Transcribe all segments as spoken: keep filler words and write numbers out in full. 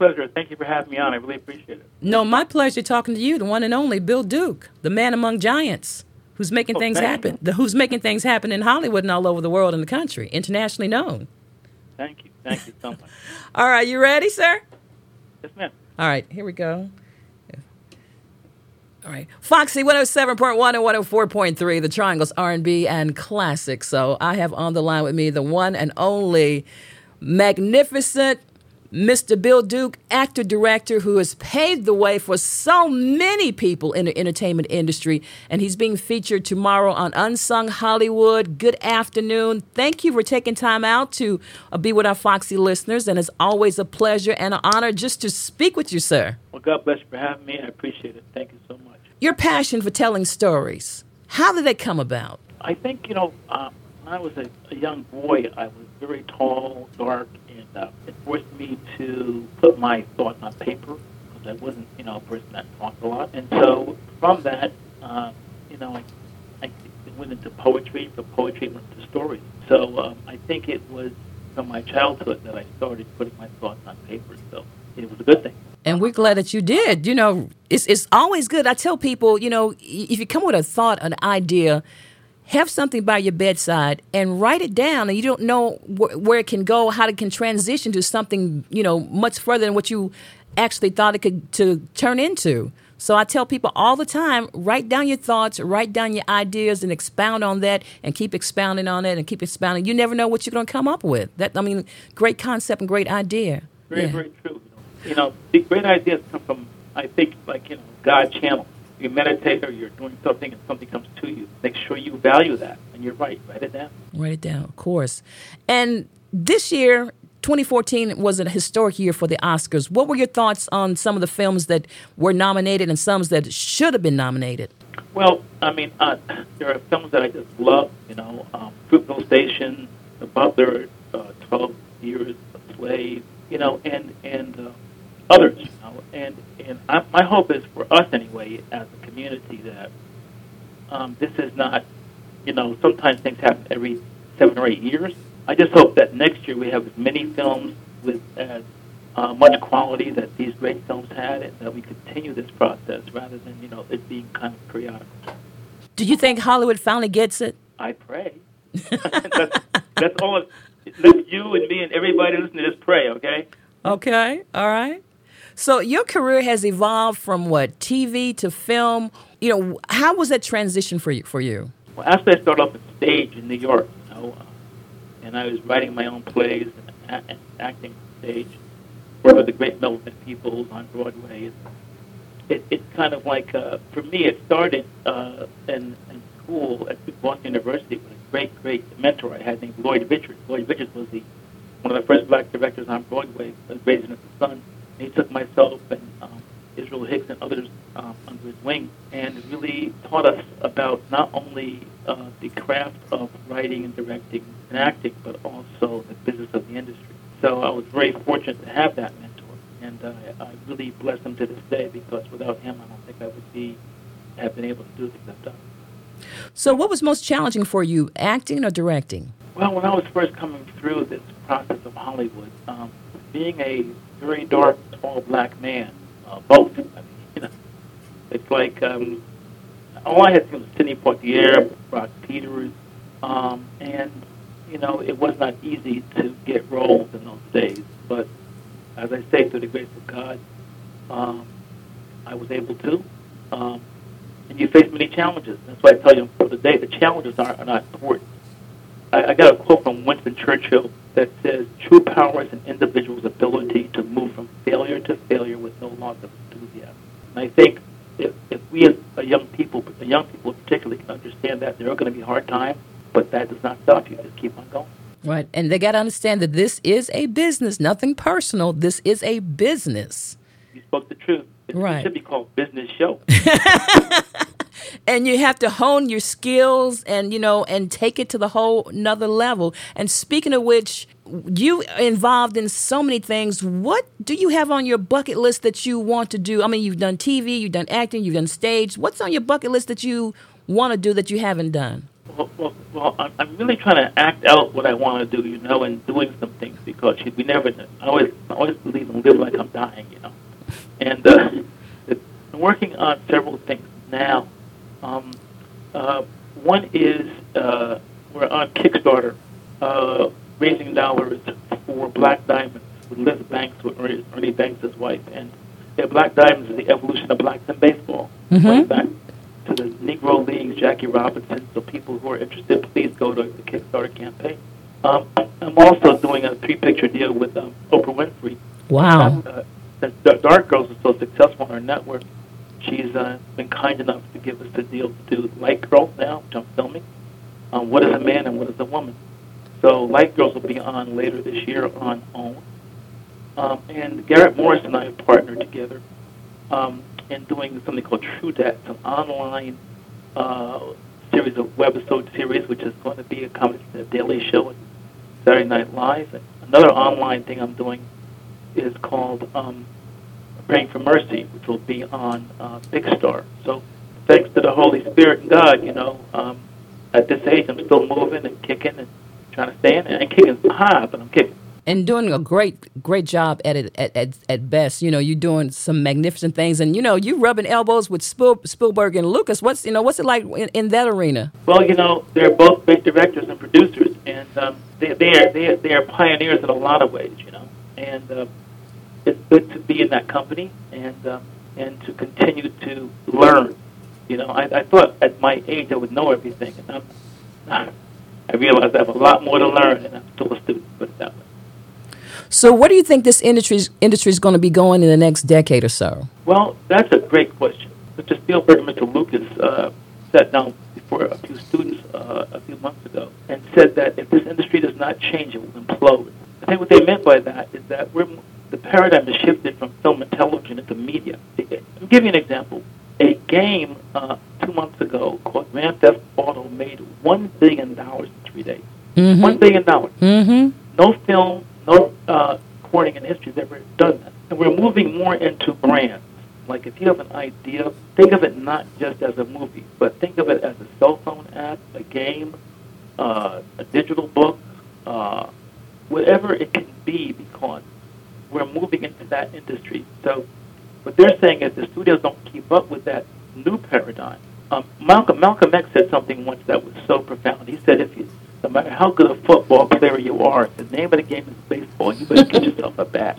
pleasure. Thank you for having me on. I really appreciate it. No, my pleasure talking to you, the one and only Bill Duke, the man among giants, who's making Oh, things thank happen, you. the, who's making things happen in Hollywood and all over the world and the country, internationally known. Thank you. Thank you so much. All right, you ready, sir? Yes, ma'am. All right, here we go. All right. Foxy one oh seven point one and one oh four point three, the Triangle's R and B and classic. So I have on the line with me the one and only magnificent Mister Bill Duke, actor, director, who has paved the way for so many people in the entertainment industry. And he's being featured tomorrow on Unsung Hollywood. Good afternoon. Thank you for taking time out to uh, be with our Foxy listeners. And it's always a pleasure and an honor just to speak with you, sir. Well, God bless you for having me. I appreciate it. Thank you so much. Your passion for telling stories, how did that come about? I think, you know, uh, when I was a, a young boy, I was very tall, dark, and uh, it forced me to put my thoughts on paper because I wasn't, you know, a person that talked a lot. And so from that, uh, you know, I, I went into poetry. From poetry went into stories. So um, I think it was from my childhood that I started putting my thoughts on paper. So it was a good thing. And we're glad that you did. You know, it's it's always good. I tell people, you know, if you come with a thought, an idea, have something by your bedside and write it down. And you don't know wh- where it can go, how it can transition to something, you know, much further than what you actually thought it could to turn into. So I tell people all the time, write down your thoughts, write down your ideas, and expound on that, and keep expounding on it, and keep expounding. You never know what you're going to come up with. That I mean, great concept and great idea. Very, Yeah. very true. You know, the great ideas come from, I think, like, you know, God channel. You meditate or you're doing something and something comes to you. Make sure you value that. And you're right. Write it down. Write it down, of course. And this year, twenty fourteen, was a historic year for the Oscars. What were your thoughts on some of the films that were nominated and some that should have been nominated? Well, I mean, uh, there are films that I just love, you know, um, Fruitvale Station, The Butler, uh, twelve Years a Slave, you know, and, and uh, others, you know. And, and I, my hope is for us, anyway, as a community, that um, this is not, you know, sometimes things happen every seven or eight years. I just hope that next year we have as many films with as uh, much quality that these great films had, and that we continue this process rather than, you know, it being kind of periodical. Do you think Hollywood finally gets it? I pray. that's, that's all. It, let you and me and everybody listening just pray, okay? Okay, all right. So your career has evolved from what, T V to film? You know, how was that transition for you? For you? Well, actually, I started off on stage in New York, you know, uh, and I was writing my own plays and, a- and acting on stage. Worked with the great Melvin Peoples on Broadway. It, it's kind of like, uh, for me, it started uh, in, in school at Boston University with a great, great mentor I had named Lloyd Richards. Lloyd Richards was the one of the first black directors on Broadway, Raising the Sun. He took myself and um, Israel Hicks and others um, under his wing and really taught us about not only uh, the craft of writing and directing and acting, but also the business of the industry. So I was very fortunate to have that mentor, and uh, I really bless him to this day, because without him, I don't think I would be have been able to do things I've done. So what was most challenging for you, acting or directing? Well, when I was first coming through this process of Hollywood, um, being a very dark, tall black man, uh, both. I mean, you know, it's like um, all I had to do was Sidney Poitier, Brock Peters, um, and you know, it was not easy to get roles in those days. But as I say, through the grace of God, um, I was able to. Um, and you face many challenges. That's why I tell you for the day, the challenges are, are not important. I, I got a quote from Winston Churchill that says, "True power is an individual's ability to move from failure to failure with no loss of enthusiasm." And I think if, if we as a young people, but the young people particularly, can understand that there are going to be hard times, but that does not stop you. Just keep on going. Right, and they got to understand that this is a business, nothing personal. This is a business. You spoke the truth. It, Right. It should be called Business Show. And you have to hone your skills and, you know, and take it to the whole another level. And speaking of which, you are involved in so many things. What do you have on your bucket list that you want to do? I mean, you've done T V, you've done acting, you've done stage. What's on your bucket list that you want to do that you haven't done? Well, well, well I'm, I'm really trying to act out what I want to do, you know, and doing some things because we never. I always, I always believe in live like I'm dying, you know, and uh, I'm working on several things now. Um, uh, one is uh, we're on Kickstarter, uh, raising dollars for Black Diamonds with Liz Banks, with Ernie, Ernie Banks' wife, and yeah, Black Diamonds is the evolution of blacks in baseball, Mm-hmm. way back to the Negro Leagues, Jackie Robinson. So people who are interested, please go to the Kickstarter campaign. Um, I'm also doing a three-picture deal with um, Oprah Winfrey. Wow. Uh, since the Dark Girls is so successful on her network, she's uh, been kind enough to give us the deal to do Light Girls now, which I'm filming. Um, what is a man and what is a woman? So Light Girls will be on later this year on OWN. Um, and Garrett Morris and I have partnered together um, in doing something called True Dat, an online uh, series of webisode series, which is going to be a combination of The Daily Show and Saturday Night Live. And another online thing I'm doing is called um, Praying for Mercy, which will be on uh, Big Star. So thanks to the Holy Spirit and God, you know, um, at this age I'm still moving and kicking and trying to stay in. And kicking high, but I'm kicking. And doing a great, great job at it at, at, at best. You know, you're doing some magnificent things, and you know, you rubbing elbows with Spiel, Spielberg and Lucas. What's you know, what's it like in, in that arena? Well, you know, they're both great directors and producers, and um, they they are they are, they are pioneers in a lot of ways. You know, and uh, it's good to be in that company and um, and to continue to learn. You know, I, I thought at my age I would know everything, and I'm, I realize I have a lot more to learn, and I'm still a student. Put it that way. So where do you think this industry industry is going to be going in the next decade or so? Well, that's a great question. Mister Spielberg and Mister Lucas uh, sat down before a few students uh, a few months ago and said that if this industry does not change, it will implode. I think what they meant by that is that we're, the paradigm has shifted from film and television into media. I'll give you an example. A game uh, two months ago called Grand Theft Auto made one billion dollars in three days. Mm-hmm. one billion dollars. Mm-hmm. No film, no uh, recording in history has ever done that. And we're moving more into brands. Like if you have an idea, think of it not just as a movie, but think of it as a cell phone app, a game, uh, a digital book, uh, whatever it can be, because we're moving into that industry. So what they're saying is the studios don't keep up with that new paradigm. Um, Malcolm, Malcolm X said something once that was so profound. He said, if you, no matter how good a football player you are, if the name of the game is baseball, you better get yourself a bat.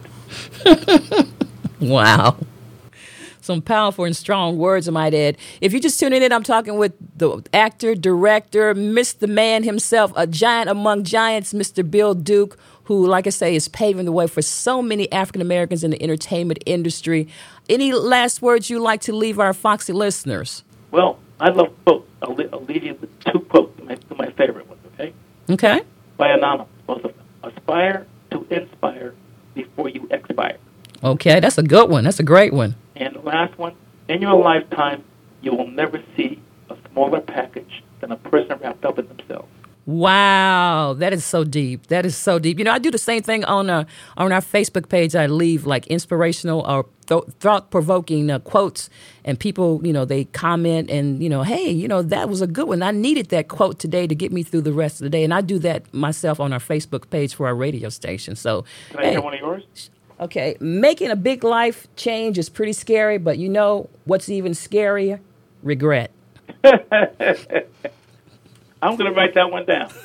Wow. Some powerful and strong words, I might add. If you're just tuning in, I'm talking with the actor, director, Mister Man himself, a giant among giants, Mister Bill Duke, who, like I say, is paving the way for so many African Americans in the entertainment industry. Any last words you'd like to leave our Foxy listeners? Well, I love quotes. I'll, li- I'll leave you with two quotes, my, two of my favorite ones, okay? Okay. By Anonymous, both of them. Aspire to inspire before you expire. Okay, that's a good one. That's a great one. And the last one, in your lifetime, you will never see a smaller package than a person wrapped up in themselves. Wow, that is so deep. That is so deep. You know, I do the same thing on uh, on our Facebook page. I leave like inspirational or th- thought-provoking uh, quotes, and people, you know, they comment and, you know, hey, you know, that was a good one. I needed that quote today to get me through the rest of the day. And I do that myself on our Facebook page for our radio station. So, Can I hey, hear one of yours? okay, making a big life change is pretty scary, but you know what's even scarier? Regret. I'm going to write that one down.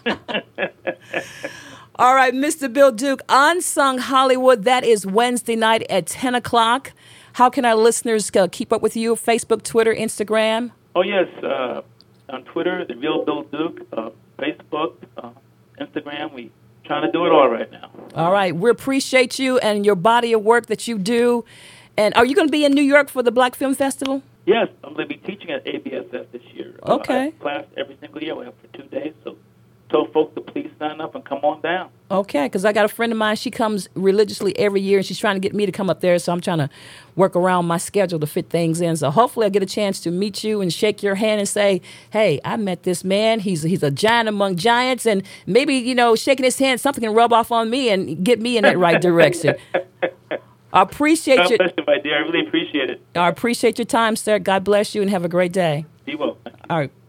All right, Mister Bill Duke, Unsung Hollywood, that is Wednesday night at ten o'clock. How can our listeners uh, keep up with you? Facebook, Twitter, Instagram? Oh, yes. Uh, on Twitter, The Real Bill Duke. Uh, Facebook, uh, Instagram. We trying to do it all right now. All right. We appreciate you and your body of work that you do. And are you going to be in New York for the Black Film Festival? Yes, I'm going to be teaching at A B S F this year. Okay. Uh, I have class every single year. We have for two days. So tell folks to please sign up and come on down. Okay, because I got a friend of mine. She comes religiously every year, and she's trying to get me to come up there. So I'm trying to work around my schedule to fit things in. So hopefully I'll get a chance to meet you and shake your hand and say, hey, I met this man. He's he's a giant among giants. And maybe, you know, shaking his hand, something can rub off on me and get me in that right direction. I appreciate God you. bless you, my dear. I really appreciate it. I appreciate your time, sir. God bless you and have a great day. Be well. All right.